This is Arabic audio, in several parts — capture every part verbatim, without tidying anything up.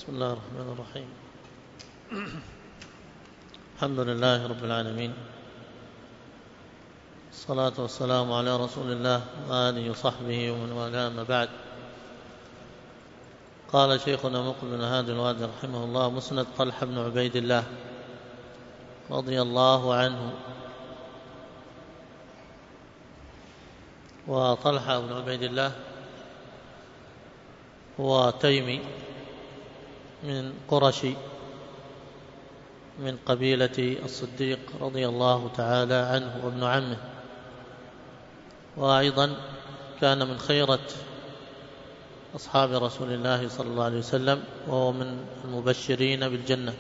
بسم الله الرحمن الرحيم. الحمد لله رب العالمين، الصلاة والسلام على رسول الله وآله وصحبه ومن والاه، أما بعد. قال شيخنا مقبل بن هادي الوادي رحمه الله: مسند طلحة بن عبيد الله رضي الله عنه. وطلحة بن عبيد الله هو تيمي من قرشي من قبيلة الصديق رضي الله تعالى عنه وابن عمه، وأيضا كان من خيرة أصحاب رسول الله صلى الله عليه وسلم، وهو من المبشرين بالجنة،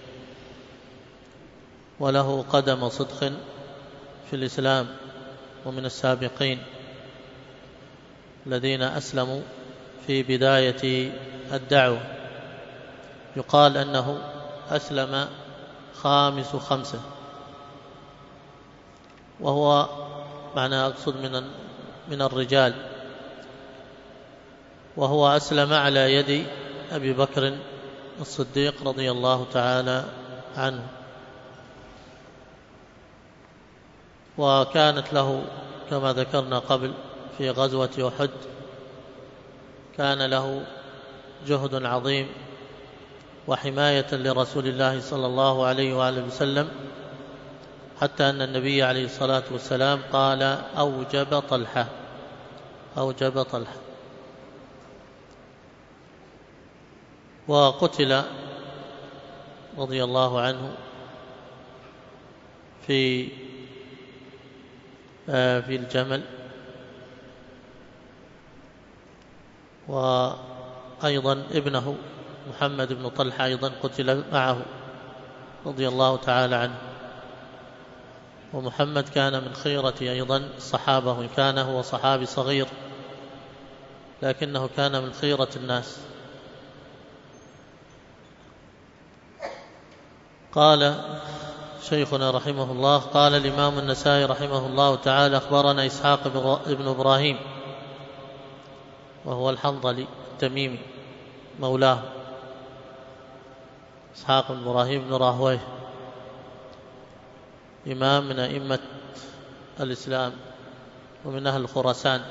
وله قدم صدق في الإسلام، ومن السابقين الذين أسلموا في بداية الدعوة. يقال أنه أسلم خامس خمسة، وهو معنى أقصد من من الرجال، وهو أسلم على يد أبي بكر الصديق رضي الله تعالى عنه. وكانت له كما ذكرنا قبل في غزوة أحد كان له جهد عظيم وحماية لرسول الله صلى الله عليه وآله وسلم، حتى أن النبي عليه الصلاة والسلام قال: أوجب طلحة أوجب طلحة. وقتل رضي الله عنه في في الجمل، وأيضا ابنه محمد بن طلحة أيضا قتل معه رضي الله تعالى عنه. ومحمد كان من خيرة أيضا الصحابة، وإن كان هو صحابي صغير لكنه كان من خيرة الناس. قال شيخنا رحمه الله: قال الإمام النسائي رحمه الله تعالى: أخبرنا إسحاق بن إبراهيم، وهو الحنظلي التميمي مولاه، إسحاق بن إبراهيم بن راهويه، إمام من أئمة الإسلام ومن أهل خراسان.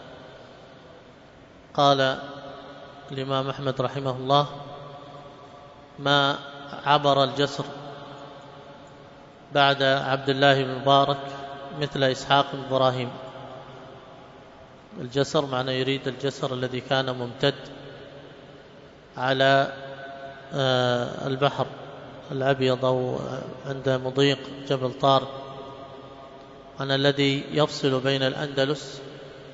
قال الإمام أحمد رحمه الله: ما عبر الجسر بعد عبد الله بن المبارك مثل إسحاق بن إبراهيم. الجسر معنى يريد الجسر الذي كان ممتد على البحر الأبيض أو عند مضيق جبل طارق، أنا الذي يفصل بين الأندلس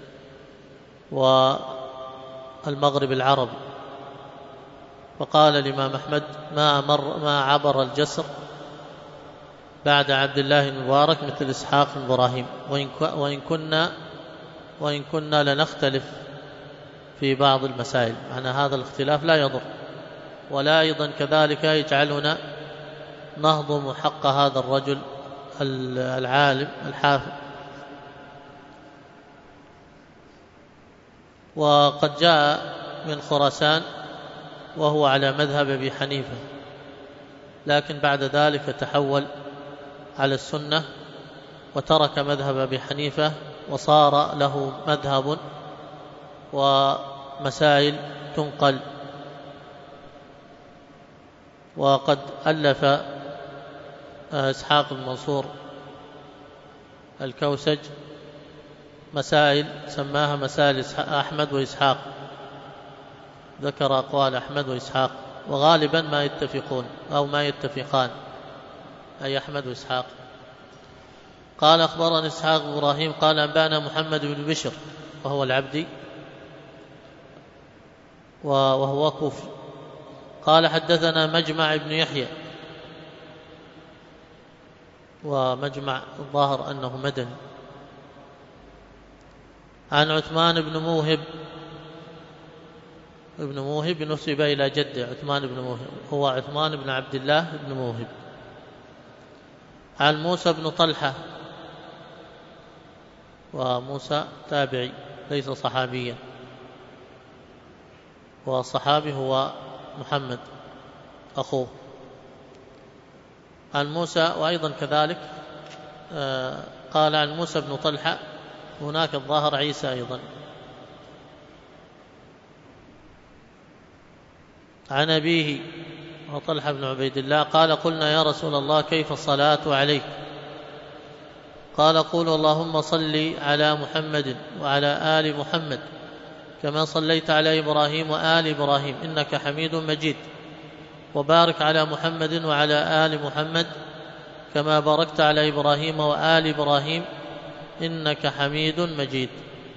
والمغرب العربي. فقال الإمام أحمد: ما, مر ما عبر الجسر بعد عبد الله المبارك مثل إسحاق بن إبراهيم، وإن كنا وإن كنا لنختلف في بعض المسائل. معنى هذا الاختلاف لا يضر، ولا أيضا كذلك يجعلنا نهضم حق هذا الرجل العالم الحافظ. وقد جاء من خراسان وهو على مذهب أبي حنيفة، لكن بعد ذلك تحول على السنة وترك مذهب أبي حنيفة، وصار له مذهب ومسائل تنقل. وقد ألف إسحاق بن منصور الكوسج مسائل سماها مسائل أحمد وإسحاق، ذكر أقوال أحمد وإسحاق، وغالبا ما يتفقون أو ما يتفقان، أي أحمد وإسحاق. قال: أخبرنا إسحاق بن إبراهيم قال: أنبانا محمد بن بشر، وهو العبدي وهو كوفي. قال: حدثنا مجمع بن يحيى، ومجمع الظاهر أنه مدني، عن عثمان بن موهب ابن موهب نسب إلى جده عثمان بن موهب، هو عثمان بن عبد الله بن موهب، عن موسى بن طلحة، وموسى تابعي ليس صحابيا، والصحابي هو محمد أخوه. عن موسى وأيضا كذلك قال عن موسى بن طلحة هناك الظاهر عيسى أيضا. عن أبيه وطلحة بن عبيد الله قال قلنا يا رسول الله كيف الصلاة عليك؟ قال قول اللهم صل على محمد وعلى آل محمد كما صليت على إبراهيم وآل إبراهيم إنك حميد مجيد، وبارك على محمد وعلى آل محمد كما باركت على إبراهيم وآل إبراهيم إنك حميد مجيد.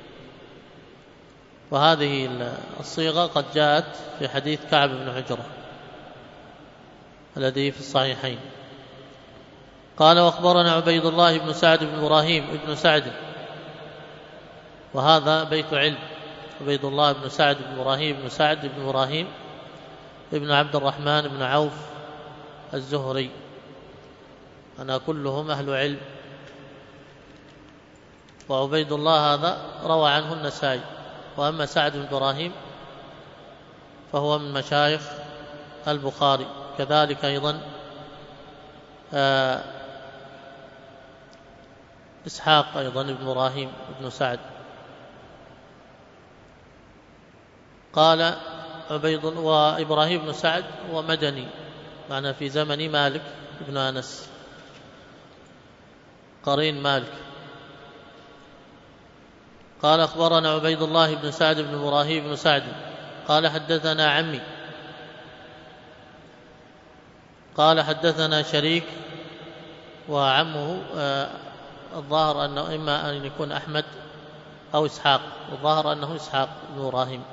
وهذه الصيغة قد جاءت في حديث كعب بن عجرة الذي في الصحيحين. قال واخبرنا عبيد الله بن سعد بن إبراهيم بن سعد، وهذا بيت علم، عبيد الله بن سعد بن إبراهيم بن سعد بن إبراهيم ابن عبد الرحمن بن عوف الزهري، أنا كلهم أهل علم. وعبيد الله هذا روى عنه النسائي، وأما سعد بن إبراهيم فهو من مشايخ البخاري. كذلك أيضا آه إسحاق أيضا بن إبراهيم بن سعد. قال عبيد وإبراهيم بن سعد ومدني، معنى في زمن مالك بن أنس قرين مالك. قال أخبرنا عبيد الله بن سعد بن إبراهيم بن سعد قال حدثنا عمي قال حدثنا شريك، وعمه آه الظاهر أنه إما أن يكون أحمد أو إسحاق، الظاهر أنه إسحاق بن إبراهيم.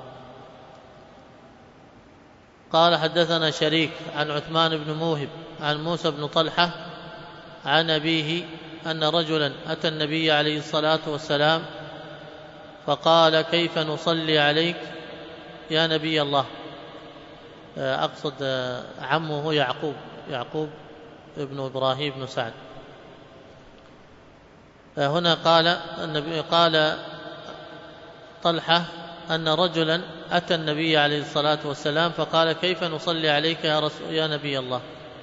قال حدثنا شريك عن عثمان بن موهب عن موسى بن طلحة عن أبيه أن رجلا أتى النبي عليه الصلاة والسلام فقال كيف نصلي عليك يا نبي الله؟ أقصد عمه يعقوب يعقوب ابن إبراهيم بن سعد. هنا قال النبي قال طلحة أن رجلا أتى النبي عليه الصلاة والسلام فقال كيف نصلي عليك يا رسول يا نبي الله؟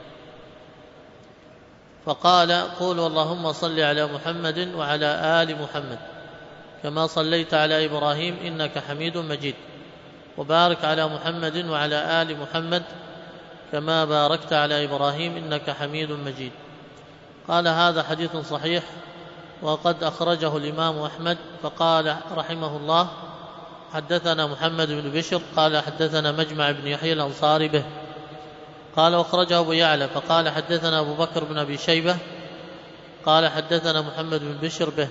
فقال قولوا اللهم صل على محمد وعلى آل محمد كما صليت على إبراهيم إنك حميد مجيد، وبارك على محمد وعلى آل محمد كما باركت على إبراهيم إنك حميد مجيد. قال هذا حديث صحيح وقد أخرجه الإمام أحمد. فقال رحمه الله حدثنا محمد بن بشر قال حدثنا مجمع بن يحيى الأنصاري به قال وأخرجه أبو يعلى فقال حدثنا أبو بكر بن أبي شيبة قال حدثنا محمد بن بشر به،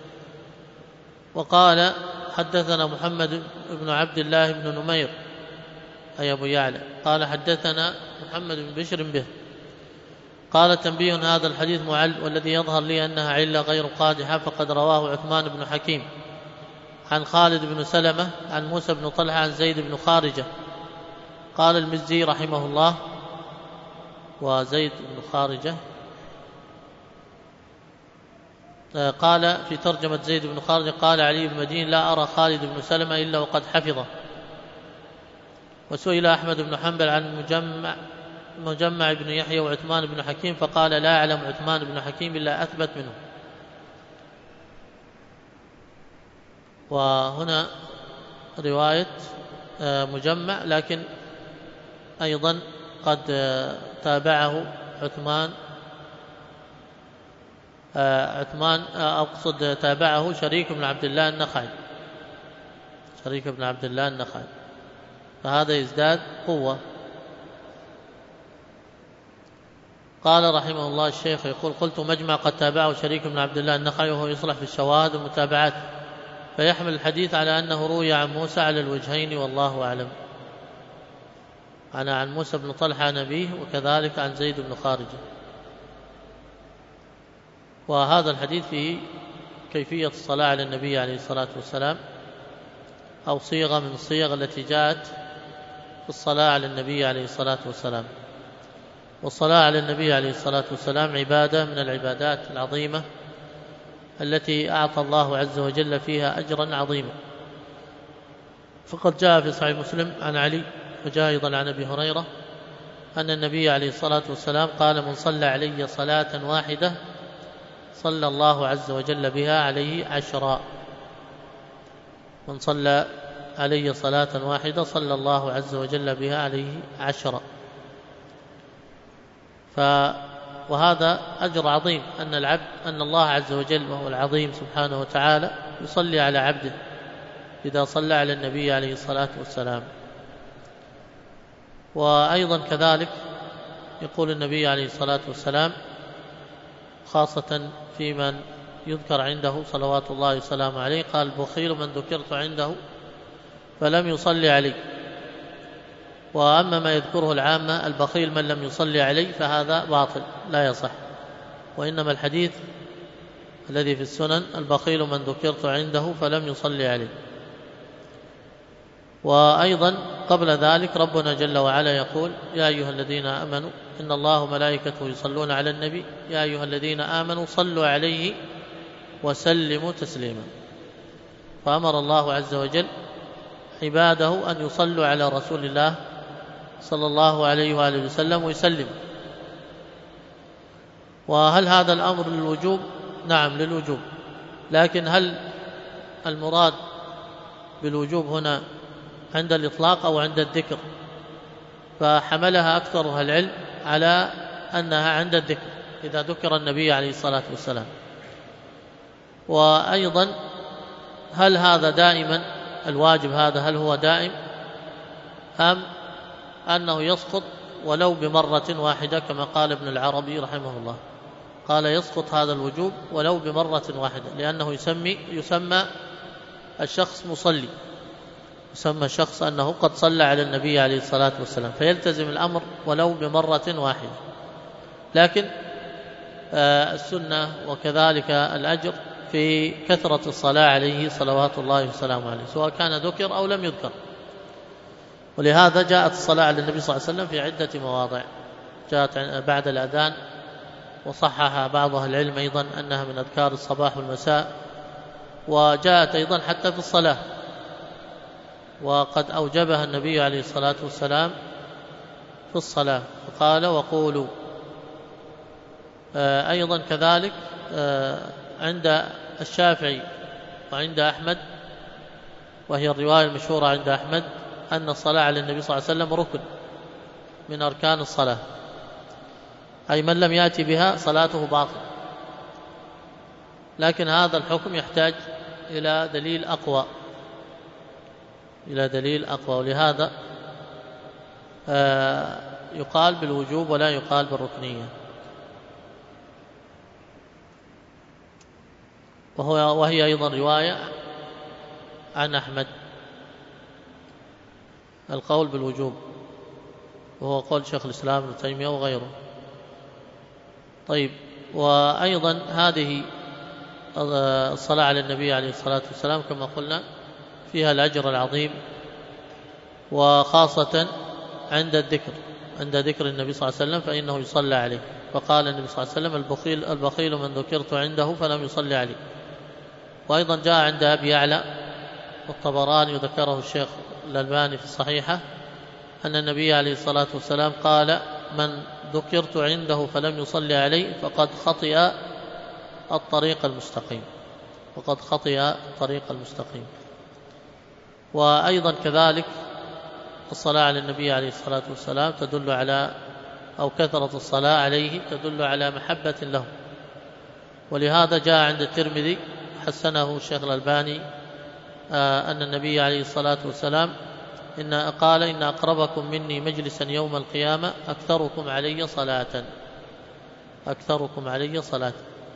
وقال حدثنا محمد بن عبد الله بن نمير أي أبو يعلى قال حدثنا محمد بن بشر به. قال تنبيه هذا الحديث معل، والذي يظهر لي أنها علة غير قادحة، فقد رواه عثمان بن حكيم عن خالد بن سلمة عن موسى بن طلحة عن زيد بن خارجة. قال المزي رحمه الله وزيد بن خارجة قال في ترجمة زيد بن خارجة قال علي بن مدين لا أرى خالد بن سلمة إلا وقد حفظه. وسئل أحمد بن حنبل عن مجمع مجمع بن يحيى وعثمان بن حكيم فقال لا أعلم عثمان بن حكيم إلا أثبت منه. وهنا رواية مجمع لكن أيضا قد تابعه عثمان عثمان أقصد تابعه شريك بن عبد الله النخعي شريك بن عبد الله النخعي فهذا يزداد قوة. قال رحمه الله الشيخ يقول قلت مجمع قد تابعه شريك بن عبد الله النخعي وهو يصلح في الشواهد والمتابعات، فيحمل الحديث على أنه روي عن موسى على الوجهين والله أعلم. أنا عن موسى بن طلحة عن أبيه وكذلك عن زيد بن خارجة. وهذا الحديث فيه كيفية الصلاة على النبي عليه الصلاة والسلام أو صيغة من الصيغ التي جاءت في الصلاة على النبي عليه الصلاة والسلام. والصلاة على النبي عليه الصلاة والسلام عبادة من العبادات العظيمة التي أعطى الله عز وجل فيها أجرا عظيما. فقد جاء في صحيح مسلم عن علي وجاء أيضا عن أبي هريرة أن النبي عليه الصلاة والسلام قال: من صلى علي صلاة واحدة صلى الله عز وجل بها عليه عشرا. من صلى علي صلاة واحدة صلى الله عز وجل بها عليه عشرا. ف وهذا أجر عظيم، أن العبد أن الله عز وجل وهو العظيم سبحانه وتعالى يصلي على عبده إذا صلى على النبي عليه الصلاة والسلام. وأيضا كذلك يقول النبي عليه الصلاة والسلام خاصة في من يذكر عنده صلوات الله وسلامه عليه، قال: البخيل من ذكرت عنده فلم يصلي علي. وأما ما يذكره العامة البخيل من لم يصلي علي فهذا باطل لا يصح، وإنما الحديث الذي في السنن: البخيل من ذكرت عنده فلم يصلي علي. وأيضا قبل ذلك ربنا جل وعلا يقول: يا أيها الذين آمنوا إن الله وملائكته يصلون على النبي يا أيها الذين آمنوا صلوا عليه وسلموا تسليما. فأمر الله عز وجل عباده أن يصلوا على رسول الله صلى الله عليه وآله وسلم ويسلم. وهل هذا الأمر للوجوب؟ نعم للوجوب، لكن هل المراد بالوجوب هنا عند الإطلاق أو عند الذكر؟ فحملها أكثر أهل العلم على أنها عند الذكر إذا ذكر النبي عليه الصلاة والسلام. وأيضا هل هذا دائما الواجب هذا هل هو دائم أم أنه يسقط ولو بمرة واحدة كما قال ابن العربي رحمه الله؟ قال: يسقط هذا الوجوب ولو بمرة واحدة، لأنه يسمي يسمى الشخص مصلي، يسمى الشخص أنه قد صلى على النبي عليه الصلاة والسلام، فيلتزم الأمر ولو بمرة واحدة. لكن آه السنة وكذلك الأجر في كثرة الصلاة عليه صلوات الله وسلامه عليه، سواء كان ذكر أو لم يذكر. ولهذا جاءت الصلاة على النبي صلى الله عليه وسلم في عدة مواضع، جاءت بعد الأذان، وصحح بعض أهل العلم أيضا أنها من أذكار الصباح والمساء، وجاءت أيضا حتى في الصلاة، وقد أوجبها النبي عليه الصلاة والسلام في الصلاة فقال: وقولوا. أيضا كذلك عند الشافعي وعند أحمد، وهي الرواية المشهورة عند أحمد، أن الصلاة على النبي صلى الله عليه وسلم ركن من أركان الصلاة، أي من لم يأتي بها صلاته باطلة. لكن هذا الحكم يحتاج إلى دليل أقوى إلى دليل أقوى ولهذا يقال بالوجوب ولا يقال بالركنية. وهو وهي أيضا رواية عن أحمد القول بالوجوب، وهو قول شيخ الإسلام ابن تيمية وغيره. طيب، وأيضا هذه الصلاة على النبي عليه الصلاة والسلام كما قلنا فيها الأجر العظيم، وخاصة عند الذكر عند ذكر النبي صلى الله عليه وسلم فإنه يصلى عليه. فقال النبي صلى الله عليه وسلم: البخيل البخيل من ذكرت عنده فلم يصلي عليه. وأيضا جاء عند أبي يعلى والطبراني وذكره الشيخ الألباني في الصحيحة أن النبي عليه الصلاة والسلام قال: من ذكرت عنده فلم يصلي عليه فقد خطئ الطريق المستقيم وقد خطئ الطريق المستقيم. وأيضا كذلك الصلاة على النبي عليه الصلاة والسلام تدل على أو كثرة الصلاة عليه تدل على محبة له. ولهذا جاء عند الترمذي حسنه الشيخ الألباني آه أن النبي عليه الصلاة والسلام إن قال: إن أقربكم مني مجلسا يوم القيامة أكثركم علي صلاة أكثركم علي صلاة.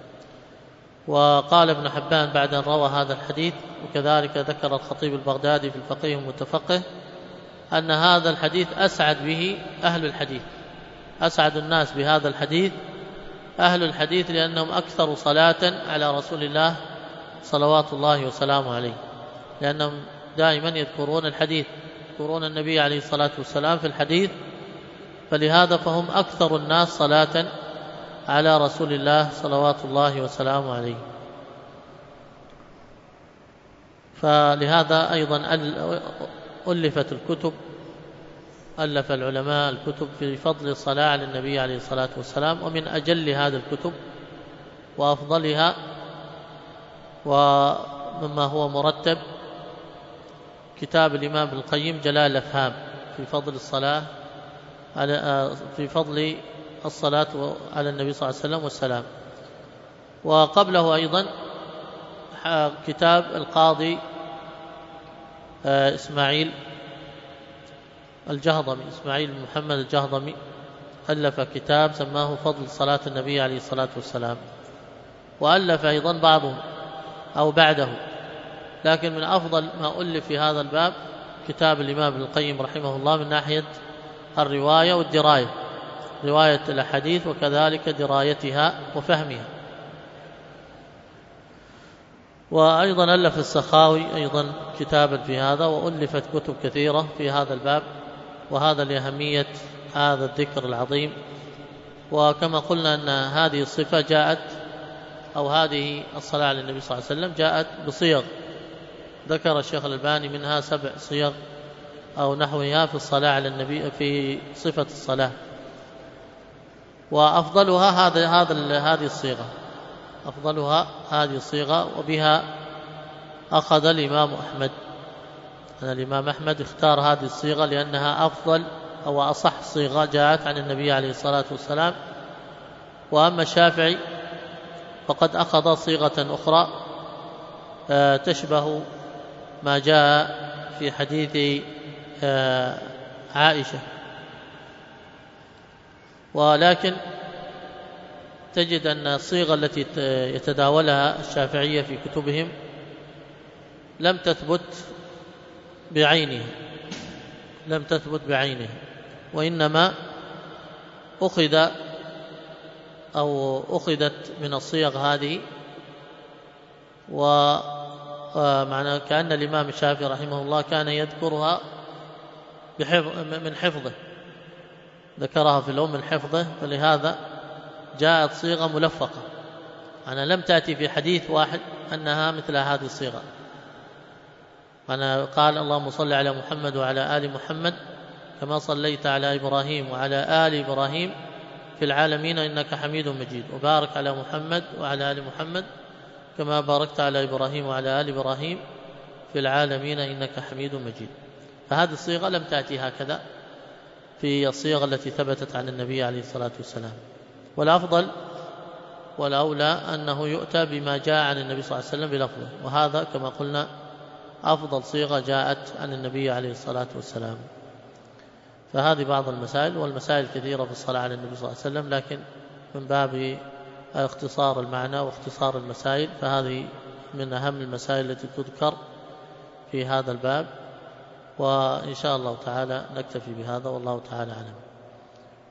وقال ابن حبان بعد أن روى هذا الحديث، وكذلك ذكر الخطيب البغدادي في الفقيه المتفقه، أن هذا الحديث أسعد به أهل الحديث، أسعد الناس بهذا الحديث أهل الحديث، لأنهم أكثر صلاة على رسول الله صلوات الله وسلامه عليه، لأنهم دائما يذكرون الحديث، يذكرون النبي عليه الصلاة والسلام في الحديث، فلهذا فهم أكثر الناس صلاة على رسول الله صلوات الله وسلامه عليه. فلهذا أيضا ألفت الكتب ألف العلماء الكتب في فضل الصلاة على النبي عليه الصلاة والسلام، ومن أجل هذه الكتب وأفضلها ومما هو مرتب كتاب الإمام ابن القيم جلال الأفهام في فضل الصلاة على في فضل الصلاة على النبي صلى الله عليه وسلم والسلام. وقبله أيضا كتاب القاضي إسماعيل الجهضمي، إسماعيل بن محمد الجهضمي، ألف كتاب سماه فضل صلاة النبي عليه الصلاة والسلام. وألف أيضا بعضهم أو بعده، لكن من أفضل ما ألف في هذا الباب كتاب الإمام ابن القيم رحمه الله من ناحية الرواية والدراية، رواية الأحاديث وكذلك درايتها وفهمها. وأيضا ألف السخاوي أيضا كتابا في هذا، وألفت كتب كثيرة في هذا الباب، وهذا لأهمية هذا الذكر العظيم. وكما قلنا أن هذه الصفة جاءت أو هذه الصلاة على النبي صلى الله عليه وسلم جاءت بصيغ، ذكر الشيخ الألباني منها سبع صيغ أو نحوها في الصلاة على النبي في صفة الصلاة، وأفضلها هذا هذا هذه الصيغة، أفضلها هذه الصيغة، وبها أخذ الإمام أحمد. أن الإمام أحمد اختار هذه الصيغة لأنها أفضل أو أصح صيغة جاءت عن النبي عليه الصلاة والسلام. وأما الشافعي فقد أخذ صيغة أخرى تشبه ما جاء في حديث عائشة، ولكن تجد أن الصيغة التي يتداولها الشافعية في كتبهم لم تثبت بعينها، لم تثبت بعينها، وإنما أخذ أو أخذت من الصيغ هذه، ومعنى كأن الإمام الشافعي رحمه الله كان يذكرها من حفظه، ذكرها في الأم من حفظه، فلهذا جاءت صيغة ملفقة. أنا لم تأتي في حديث واحد أنها مثل هذه الصيغة. أنا قال اللهم صل على محمد وعلى آل محمد كما صليت على إبراهيم وعلى آل إبراهيم في العالمين إنك حميد مجيد، وبارك على محمد وعلى آل محمد كما باركت على إبراهيم وعلى آل إبراهيم في العالمين إنك حميد مجيد. فهذه الصيغة لم تأتي هكذا في الصيغ التي ثبتت عن النبي عليه الصلاة والسلام. والأفضل والأولى أنه يؤتى بما جاء عن النبي صلى الله عليه وسلم بلفظه، وهذا كما قلنا أفضل صيغة جاءت عن النبي عليه الصلاة والسلام. فهذه بعض المسائل، والمسائل كثيرة في الصلاة على النبي صلى الله عليه وسلم، لكن من باب اختصار المعنى واختصار المسائل فهذه من أهم المسائل التي تذكر في هذا الباب. وإن شاء الله تعالى نكتفي بهذا، والله تعالى أعلم.